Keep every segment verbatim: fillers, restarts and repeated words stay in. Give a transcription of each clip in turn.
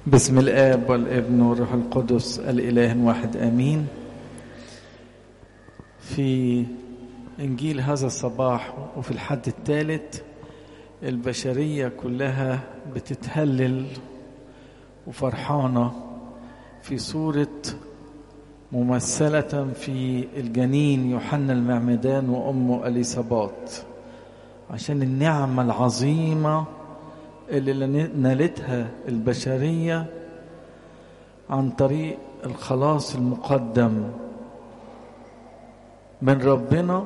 بسم الآب والابن والروح القدس الإله واحد آمين. في إنجيل هذا الصباح وفي الحد الثالث البشرية كلها بتتهلل وفرحانة في صورة ممثلة في الجنين يوحنا المعمدان وأمه إليصابات، عشان النعمة العظيمة اللي نالتها البشرية عن طريق الخلاص المقدم من ربنا،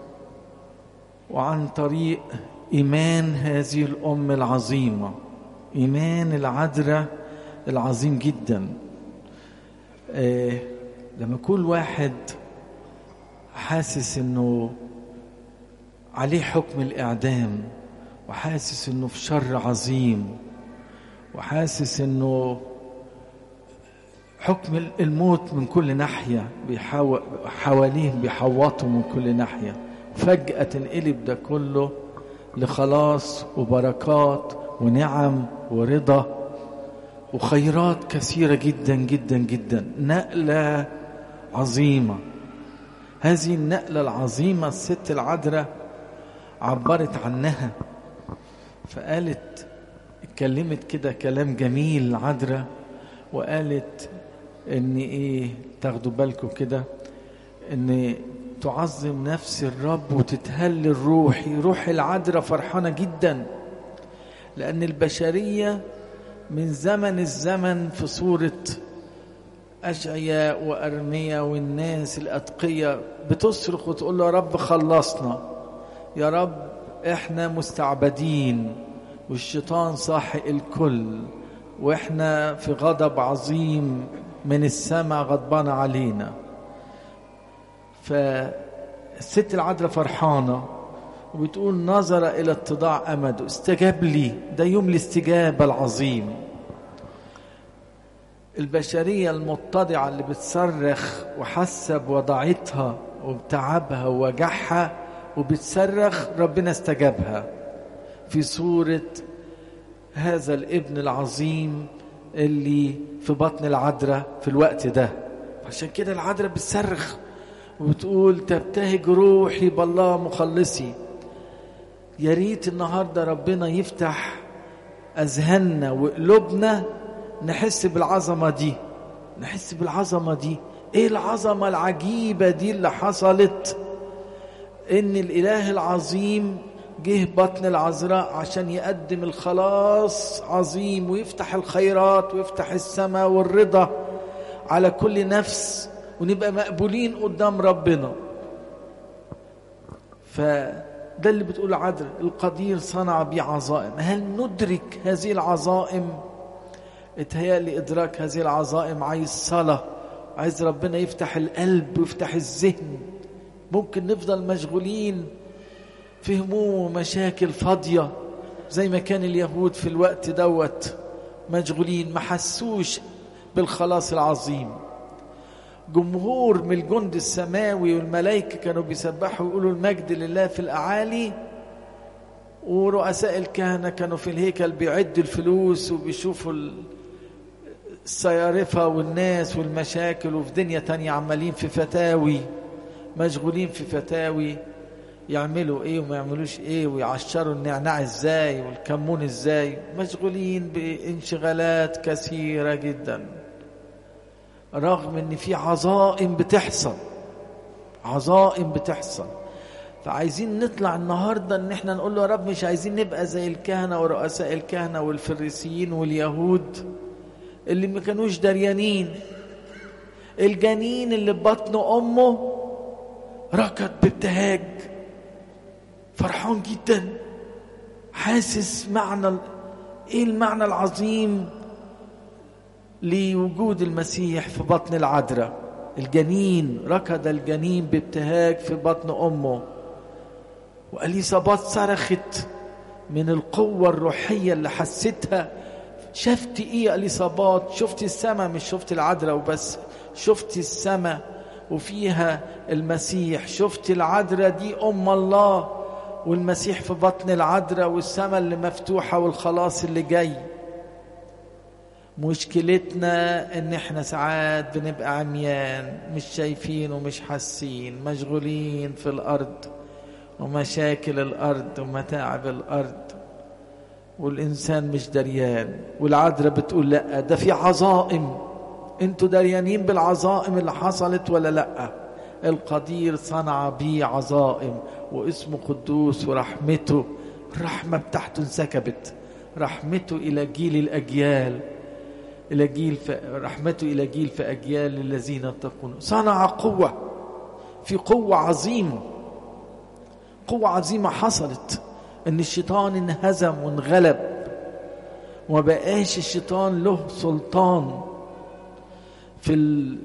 وعن طريق إيمان هذه الأم العظيمة، إيمان العذراء العظيم جدا. آه لما كل واحد حاسس إنه عليه حكم الإعدام، وحاسس إنه في شر عظيم، وحاسس إنه حكم الموت من كل ناحية بيحاول حواليه بيحوطه من كل ناحية، فجأة تنقلب ده كله لخلاص وبركات ونعم ورضا وخيرات كثيرة جدا جدا جدا. نقلة عظيمة. هذه النقلة العظيمة الست العذراء عبرت عنها، فقالت اتكلمت كده كلام جميل العذراء، وقالت ان ايه، تاخدوا بالكم كده، ان تعظم نفس الرب وتتهلل روحي. روح العذراء فرحانة جدا، لأن البشرية من زمن الزمن في صورة أشعياء وأرميا والناس الأتقية بتصرخ وتقول له يا رب خلصنا، يا رب احنا مستعبدين والشيطان صاحق الكل، واحنا في غضب عظيم من السماء غضبان علينا. فالست العذراء فرحانة وبتقول نظر إلى اتضاع أمده، استجاب لي، ده يوم الاستجابة العظيم. البشرية المتضعة اللي بتصرخ وحاسة بوضعتها وبتعبها ووجعها وبتصرخ، ربنا استجابها في صورة هذا الابن العظيم اللي في بطن العذراء في الوقت ده. عشان كده العذراء بتصرخ وبتقول تبتهج روحي بالله مخلصي. يا ريت النهارده ربنا يفتح أذهاننا وقلوبنا نحس بالعظمة دي، نحس بالعظمة دي. ايه العظمة العجيبة دي اللي حصلت، ان الاله العظيم جه بطن العذراء عشان يقدم الخلاص عظيم ويفتح الخيرات ويفتح السماء والرضا على كل نفس، ونبقى مقبولين قدام ربنا. فده اللي بتقول عذراء، القدير صنع بي عظائم. هل ندرك هذه العظائم؟ اتهيألي إدراك هذه العظائم عايز صلاة، عايز ربنا يفتح القلب ويفتح الذهن. ممكن نفضل مشغولين في هموم ومشاكل فاضية زي ما كان اليهود في الوقت دوت مشغولين، ما حسوش بالخلاص العظيم. جمهور من الجند السماوي والملائكة كانوا بيسبحوا ويقولوا المجد لله في الأعالي، ورؤساء الكهنة كانوا في الهيكل بيعدوا الفلوس وبيشوفوا الصيارفة والناس والمشاكل، وفي دنيا تانية عمالين في فتاوي، مشغولين في فتاوي يعملوا ايه وما يعملوش ايه، ويعشروا النعناع ازاي والكمون ازاي، مشغولين بانشغالات كثيرة جدا، رغم ان في عظائم بتحصل، عظائم بتحصل. فعايزين نطلع النهاردة ان احنا نقول له يا رب مش عايزين نبقى زي الكهنة ورؤساء الكهنة والفريسيين واليهود اللي ما كانوش دريانين. الجنين اللي ببطن امه ركض بابتهاج، فرحان جدا، حاسس معنى ايه المعنى العظيم لوجود المسيح في بطن العذراء. الجنين ركض، الجنين بابتهاج في بطن امه. وإليصابات صرخت من القوة الروحية اللي حستها. شفت ايه إليصابات؟ شفت السماء، مش شفت العذراء وبس، شفت السماء وفيها المسيح، شفت العذراء دي أم الله والمسيح في بطن العذراء والسماء اللي مفتوحة والخلاص اللي جاي. مشكلتنا ان احنا ساعات بنبقى عميان، مش شايفين ومش حاسين، مشغولين في الارض ومشاكل الارض ومتاعب الارض، والانسان مش دريان. والعذراء بتقول لا، ده في عظائم، انتوا دريانين بالعظائم اللي حصلت ولا لا؟ القدير صنع بيه عظائم واسمه قدوس، ورحمته الرحمة بتاعته انسكبت، رحمته إلى جيل الأجيال، إلى جيل ف... رحمته إلى جيل فأجيال الذين اتقون. صنع قوة، في قوة عظيمة، قوة عظيمة حصلت، إن الشيطان انهزم وانغلب، وما بقاش الشيطان له سلطان. في ال...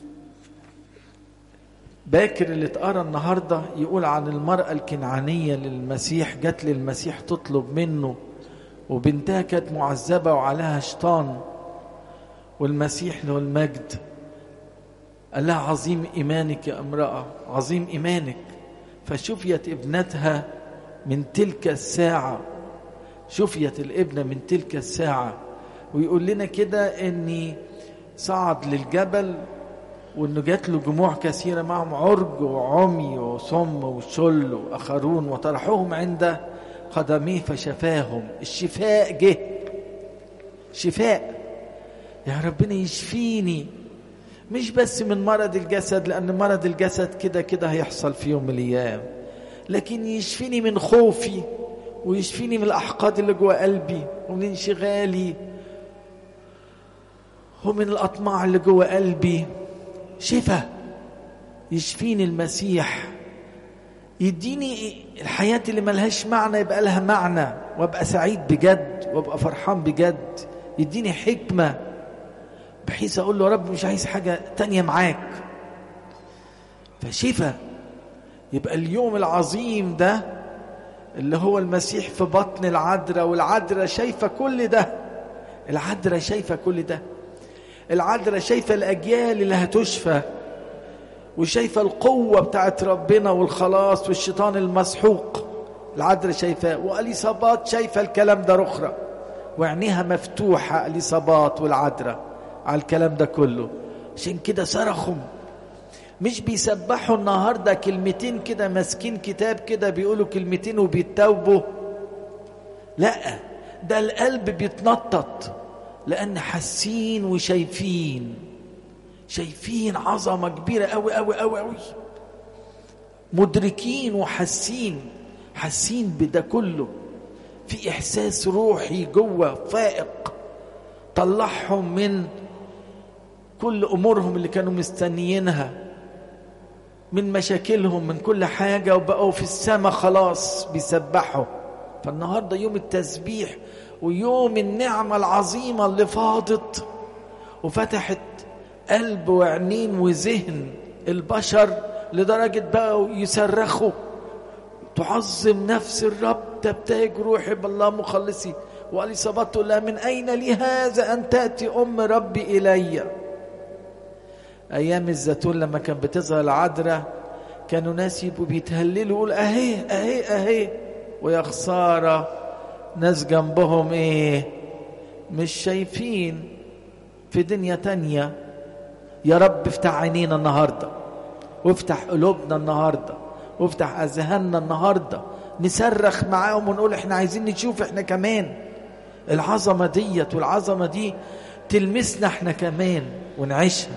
باكر اللي اتقرا النهارده يقول عن المرأة الكنعانية للمسيح، جت للمسيح تطلب منه، وبنتها كانت معذبة وعليها شيطان، والمسيح له المجد قال لها عظيم إيمانك يا امرأة، عظيم إيمانك. فشفيت ابنتها من تلك الساعة، شفيت الابنة من تلك الساعة. ويقول لنا كده إني صعد للجبل، وإنه جات له جموع كثيرة معهم عرج وعمي وصم وشل وآخرون، وطرحوهم عند قدميه فشفاهم. الشفاء جه، شفاء، يا ربنا يشفيني، مش بس من مرض الجسد، لأن مرض الجسد كده كده هيحصل في يوم من الأيام، لكن يشفيني من خوفي، ويشفيني من الأحقاد اللي جوا قلبي، ومن انشغالي، ومن الأطماع اللي جوا قلبي. شفاء يشفيني المسيح، يديني الحياة اللي ملهاش معنى يبقى لها معنى، وابقى سعيد بجد، وابقى فرحان بجد. يديني حكمة بحيث أقول له رب مش عايز حاجة تانية معاك. فشفاء. يبقى اليوم العظيم ده اللي هو المسيح في بطن العذراء، والعذراء شايفة كل ده، العذراء شايفة كل ده، العذراء شايفة الأجيال اللي هتشفى، وشايفة القوة بتاعت ربنا والخلاص والشيطان المسحوق. العذراء شايفة، وأليصابات شايفة الكلام ده رخرة، وعينيها مفتوحة أليصابات والعذراء على الكلام ده كله. عشان كده صرخوا، مش بيسبحوا النهاردة كلمتين كده، ماسكين كتاب كده بيقولوا كلمتين وبيتوبوا، لا، ده القلب بيتنطط، لأن حاسين وشايفين، شايفين عظمة كبيرة أوي أوي أوي أوي، مدركين وحاسين، حاسين بده كله، في إحساس روحي جوه فائق طلعهم من كل أمورهم اللي كانوا مستنيينها، من مشاكلهم، من كل حاجة، وبقوا في السماء خلاص بيسبحوا. فالنهاردة يوم التسبيح، ويوم النعمة العظيمة اللي فاضت وفتحت قلب وعينين وذهن البشر، لدرجة بقوا يصرخوا تعظم نفس الرب، تبتهج روحي بالله مخلصي. وأليصابات تقول لها من أين لي هذا أن تأتي أم ربي إلي. أيام الزيتون لما كان بتظهر العذراء كانوا ناس يبقوا بيتهللوا يقول أهي أهي أهي، ويا خسارة ناس جنبهم إيه مش شايفين، في دنيا تانية. يا رب افتح عينينا النهاردة، وافتح قلوبنا النهاردة، وافتح أذهاننا النهاردة، نصرخ معاهم ونقول احنا عايزين نشوف احنا كمان العظمة ديت، والعظمة دي تلمسنا احنا كمان ونعيشها.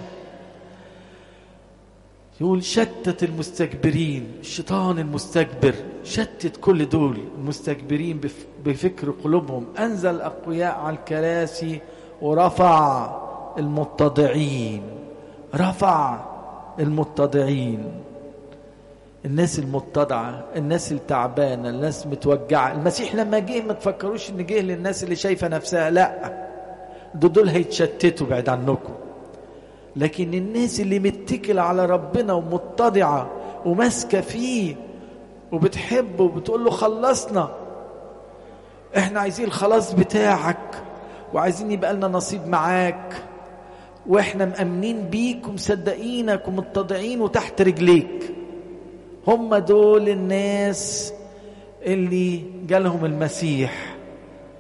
يقول شتت المستكبرين، الشيطان المستكبر شتت كل دول المستكبرين بفكر قلوبهم، أنزل الأقوياء على الكراسي ورفع المتضعين، رفع المتضعين، الناس المتضعة، الناس التعبانة، الناس متوجعة. المسيح لما جه ما تفكروش ان جه للناس اللي شايفة نفسها، لا، دول هيتشتتوا بعد عنكم، لكن الناس اللي متكل على ربنا ومتضعة وماسكة فيه وبتحبه وبتقول له خلصنا، احنا عايزين الخلاص بتاعك، وعايزين يبقى لنا نصيب معاك، واحنا مأمنين بيك ومصدقينك ومتضعين وتحت رجليك. هم دول الناس اللي جالهم المسيح،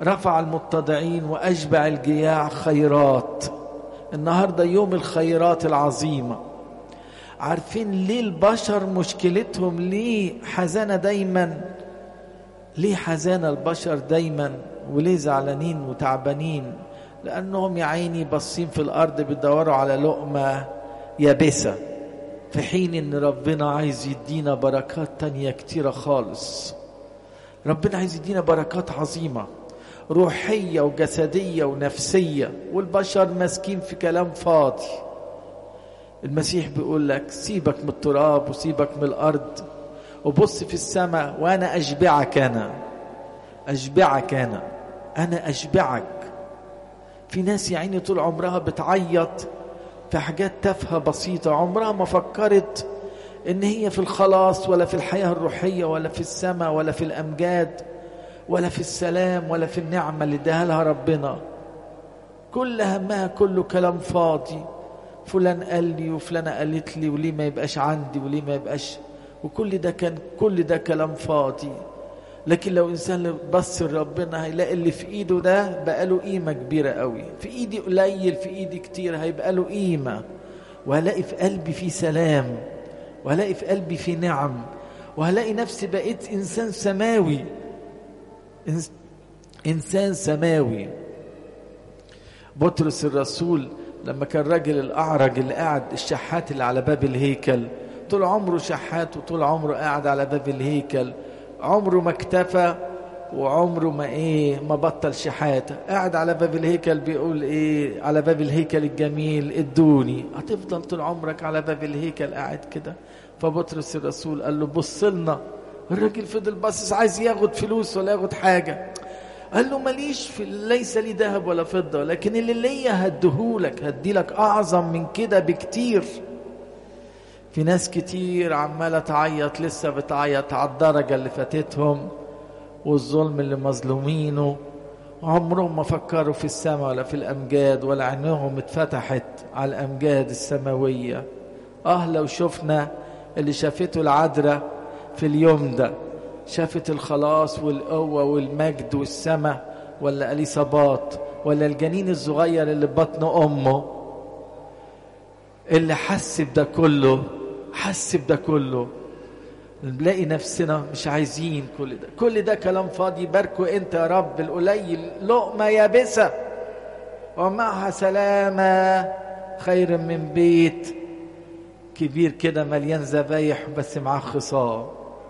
رفع المتضعين وأشبع الجياع خيرات. النهاردة يوم الخيرات العظيمة. عارفين ليه البشر مشكلتهم؟ ليه حزانة دايما؟ ليه حزانة البشر دايما؟ وليه زعلانين وتعبانين؟ لأنهم يا عيني باصين في الأرض بيدوروا على لقمة يابسة، في حين إن ربنا عايز يدينا بركات تانية كتيرة خالص. ربنا عايز يدينا بركات عظيمة روحية وجسدية ونفسية، والبشر ماسكين في كلام فاضي. المسيح بيقول لك سيبك من التراب وسيبك من الأرض وبص في السماء وأنا أشبعك. أنا أشبعك أنا أنا أشبعك. في ناس يا عيني طول عمرها بتعيط في حاجات تافهة بسيطة، عمرها ما فكرت إن هي في الخلاص ولا في الحياة الروحية ولا في السماء ولا في الأمجاد ولا في السلام ولا في النعمة اللي اداها لها ربنا. كل همها كله كلام فاضي. فلان قال لي وفلانة قالت لي وليه ما يبقاش عندي وليه ما يبقاش، وكل ده كان كل ده كلام فاضي. لكن لو إنسان بص لربنا هيلاقي اللي في إيده ده بقى له قيمة كبيرة قوي. في إيدي قليل في إيدي كتير هيبقى له قيمة، وهلاقي في قلبي في سلام، وهلاقي في قلبي في نعم، وهلاقي نفسي بقيت إنسان سماوي. إنسان سماوي. بطرس الرسول لما كان راجل الأعرج اللي قاعد الشحات اللي على باب الهيكل، طول عمره شحات وطول عمره قاعد على باب الهيكل، عمره ما اكتفى وعمره ما ايه ما بطل شحاته، قاعد على باب الهيكل بيقول ايه على باب الهيكل الجميل ادوني. هتفضل طول عمرك على باب الهيكل قاعد كده؟ فبطرس الرسول قال له بص لنا. الراجل فضل باصص عايز ياخد فلوس ولا ياخد حاجه. قال له ماليش في ليس لي ذهب ولا فضه، لكن اللي ليا هديهولك، هديلك اعظم من كده بكتير. في ناس كتير عماله تعيط، لسه بتعيط على الدرجه اللي فاتتهم والظلم اللي مظلومينه، عمرهم ما فكروا في السماء ولا في الامجاد، ولا عينهم اتفتحت على الامجاد السماويه. اه لو شفنا اللي شافته العذراء في اليوم ده، شافت الخلاص والقوة والمجد والسماء، ولا اليصابات، ولا الجنين الصغير اللي ببطن أمه اللي حس بده كله، حس بده كله. نلاقي نفسنا مش عايزين كل ده، كل ده كلام فاضي. باركوا انت يا رب القليل لقمة يابسة ومعها سلامة خير من بيت كبير كده مليان ذبايح بس معاه خصام.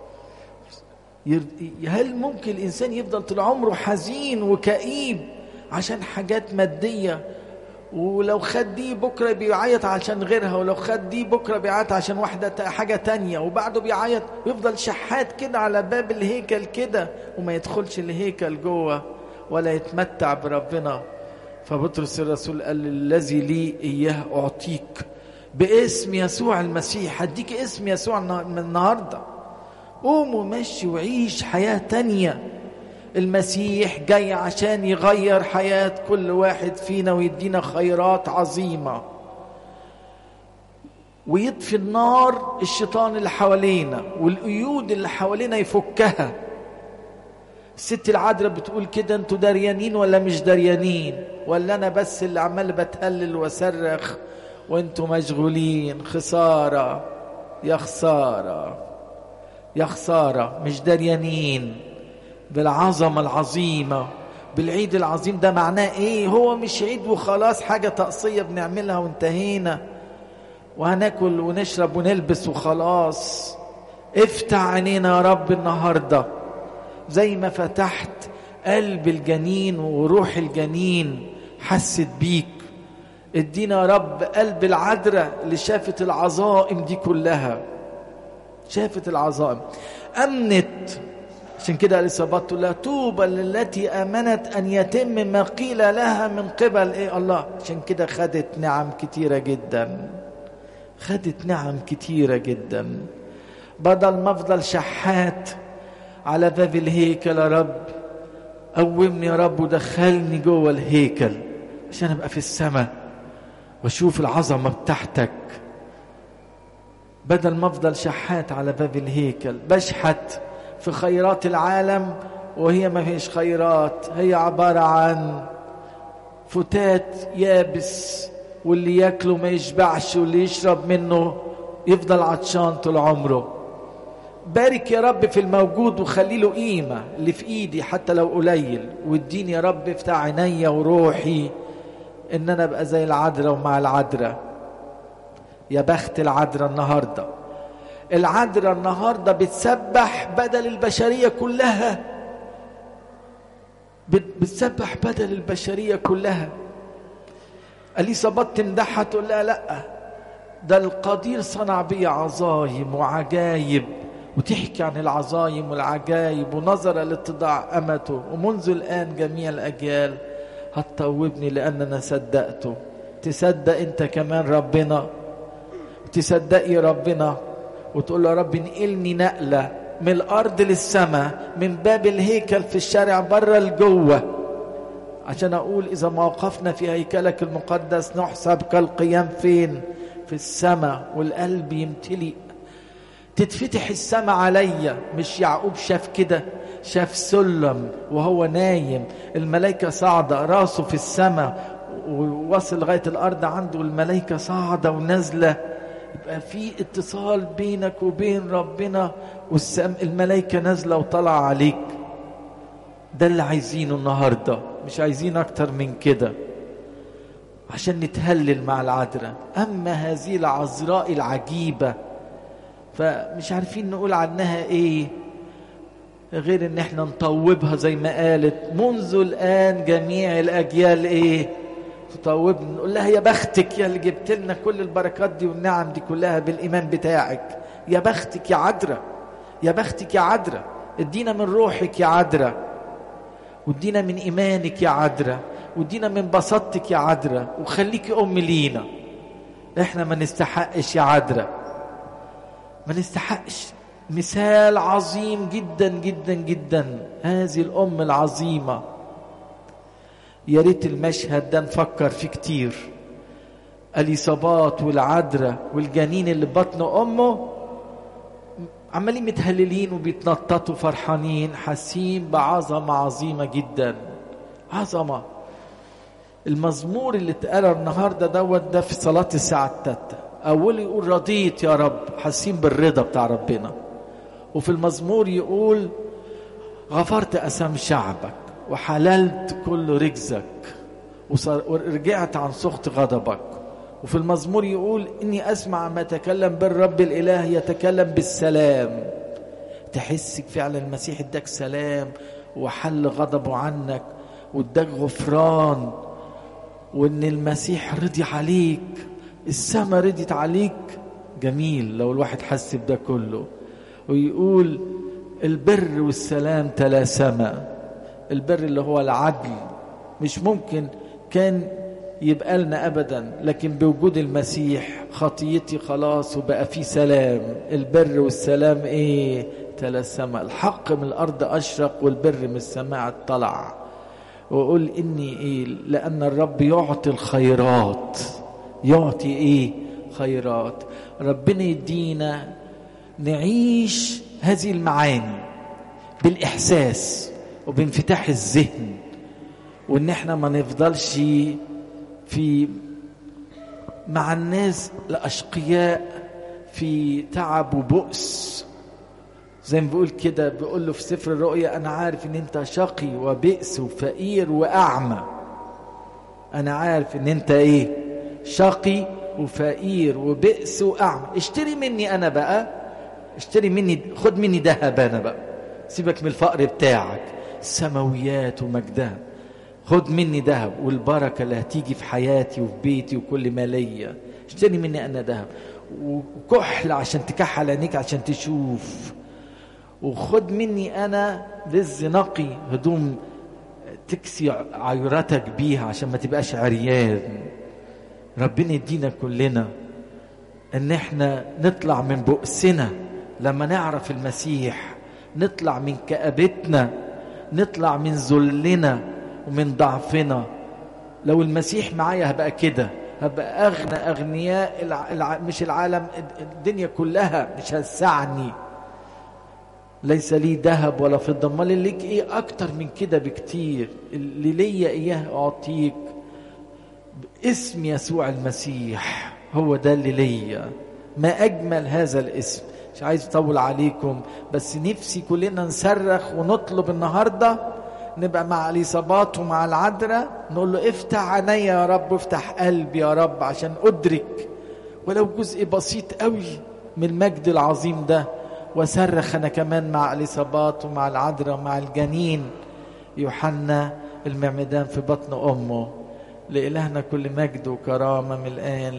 هل ممكن الإنسان يفضل طول عمره حزين وكئيب عشان حاجات مادية، ولو خد دي بكرة بيعيط عشان غيرها، ولو خد دي بكرة بيعيط عشان واحدة حاجة تانية، وبعده بيعيط ويفضل شحات كده على باب الهيكل كده وما يدخلش الهيكل جوه ولا يتمتع بربنا؟ فبطرس الرسول قال الذي لي إياه أعطيك باسم يسوع المسيح. هديك اسم يسوع من النهارده. قوم ومشي وعيش حياة تانية. المسيح جاي عشان يغير حياة كل واحد فينا ويدينا خيرات عظيمة، ويطفي النار الشيطان اللي حوالينا والقيود اللي حوالينا يفكها. الست العذراء بتقول كده انتوا داريانين ولا مش داريانين؟ ولا انا بس اللي عمال بتهلل وصرخ وانتوا مشغولين؟ خسارة يا خسارة يا خسارة، مش داريانين بالعظمة العظيمة، بالعيد العظيم. ده معناه ايه؟ هو مش عيد وخلاص حاجة تقصية بنعملها وانتهينا وهناكل ونشرب ونلبس وخلاص. افتح عينينا يا رب النهاردة زي ما فتحت قلب الجنين وروح الجنين حست بيك. ادينا يا رب قلب العذراء اللي شافت العظائم دي كلها، شافت العظائم أمنت. عشان كده اليصابات تقول لها طوبى للتي آمنت أن يتم ما قيل لها من قبل إيه الله. عشان كده خدت نعم كتيرة جدا، خدت نعم كتيرة جدا. بدل ما أفضل شحات على باب الهيكل يا رب، قومني يا رب ودخلني جوه الهيكل عشان أبقى في السماء وأشوف العظمة بتاعتك. بدل ما أفضل شحات على باب الهيكل بشحت في خيرات العالم وهي ما فيش خيرات، هي عبارة عن فتات يابس، واللي ياكله ما يشبعش، واللي يشرب منه يفضل عطشان طول عمره. بارك يا رب في الموجود وخلي له قيمة اللي في ايدي حتى لو قليل، واديني يا رب افتح عينيا وروحي ان انا ابقى زي العذراء ومع العذراء. يا بخت العذراء النهارده. العذراء النهارده بتسبح بدل البشرية كلها، بتسبح بدل البشرية كلها. اليصابات تمدحها تقول لها لا، ده القدير صنع بي عظايم وعجايب، وتحكي عن العظايم والعجايب، ونظر لاتضاع أمته، ومنذ الآن جميع الأجيال هتطوبني لأن أنا صدقته. تصدق أنت كمان ربنا، تصدقي ربنا وتقول له يا رب انقلني نقلة من الأرض للسماء، من باب الهيكل في الشارع بره لجوه، عشان أقول إذا ما وقفنا في هيكلك المقدس نحسب كالقيام فين؟ في السماء، والقلب يمتلئ، تتفتح السماء عليا. مش يعقوب شاف كده؟ شاف سلم وهو نايم، الملائكة صاعدة، راسه في السماء ووصل لغاية الأرض عنده، الملائكة صاعدة ونازلة. يبقى في اتصال بينك وبين ربنا، والملائكة نازلة وطلع عليك. ده اللي عايزينه النهاردة، مش عايزين أكتر من كده عشان نتهلل مع العذراء. أما هذه العذراء العجيبة فمش عارفين نقول عنها ايه غير ان احنا نطوبها زي ما قالت منذ الآن جميع الأجيال ايه تطوبنا. نقول لها يا بختك يا اللي جبت لنا كل البركات دي والنعم دي كلها بالإيمان بتاعك. يا بختك يا عذراء، يا بختك يا عذراء، ادينا من روحك يا عذراء، وادينا من إيمانك يا عذراء، وادينا من بساطتك يا عذراء، وخليكي أم لينا. احنا ما نستحقش يا عذراء، ما نستحقش. مثال عظيم جدا جدا جدا هذه الأم العظيمة. يا ريت المشهد ده نفكر فيه كتير. اليصابات والعذراء والجنين اللي بطن أمه عمالين متهللين وبيتنططوا فرحانين، حاسين بعظمة عظيمة جدا، عظمة. المزمور اللي اتقرا النهارده دوت ده في صلاة الساعة التالتة، أول يقول رضيت يا رب، حاسين بالرضا بتاع ربنا. وفي المزمور يقول غفرت أثام شعبك وحللت كل رجزك ورجعت عن سخط غضبك. وفي المزمور يقول إني أسمع ما تكلم بالرب الإله يتكلم بالسلام. تحسك فعلا المسيح اداك سلام وحل غضبه عنك واداك غفران، وإن المسيح رضي عليك، السماء رضيت عليك. جميل لو الواحد حس بده كله. ويقول البر والسلام تلاسما. البر اللي هو العدل مش ممكن كان يبقى لنا أبدا، لكن بوجود المسيح خطيتي خلاص وبقى في سلام. البر والسلام ايه؟ تلاسما. الحق من الأرض أشرق والبر من السماء اطلع. وقول إني ايه؟ لأن الرب يعطي الخيرات. يعطي ايه؟ خيرات. ربنا يدينا نعيش هذه المعاني بالإحساس وبانفتاح الذهن، وإن احنا ما نفضلش في مع الناس الأشقياء في تعب وبؤس. زي ما بيقول كده، بيقول له في سفر الرؤيا أنا عارف إن أنت شقي وبئس وفقير وأعمى. أنا عارف إن أنت إيه؟ شقي وفقير وبئس وأعمى. اشتري مني أنا بقى، اشتري مني، خد مني ذهب أنا بقى، سيبك من الفقر بتاعك، السماويات ومجدها. خد مني ذهب والبركة اللي هتيجي في حياتي وفي بيتي وكل ما ليا. اشتري مني أنا ذهب وكحل عشان تكحل عينيك عشان تشوف. وخد مني أنا لز نقي، هدوم تكسي عيرتك بيها عشان ما تبقاش عريان. ربنا يدينا كلنا ان احنا نطلع من بؤسنا لما نعرف المسيح، نطلع من كآبتنا، نطلع من ذلنا ومن ضعفنا. لو المسيح معايا هبقى كده، هبقى أغنى أغنياء الع... الع... مش العالم، الدنيا كلها مش هتسعني. ليس لي ذهب ولا فضة. امال اللي ليك ايه اكتر من كده بكتير؟ اللي ليا اياه اعطيك باسم يسوع المسيح، هو ده اللي ليا. ما اجمل هذا الاسم. مش عايز اطول عليكم، بس نفسي كلنا نصرخ ونطلب النهارده نبقى مع اليصابات ومع العذراء، نقول له افتح عينيا يا رب، افتح قلبي يا رب عشان ادرك ولو جزء بسيط قوي من المجد العظيم ده، وصرخ انا كمان مع اليصابات ومع العذراء ومع الجنين يوحنا المعمدان في بطن امه. لإلهنا كل مجد وكرامه من الآن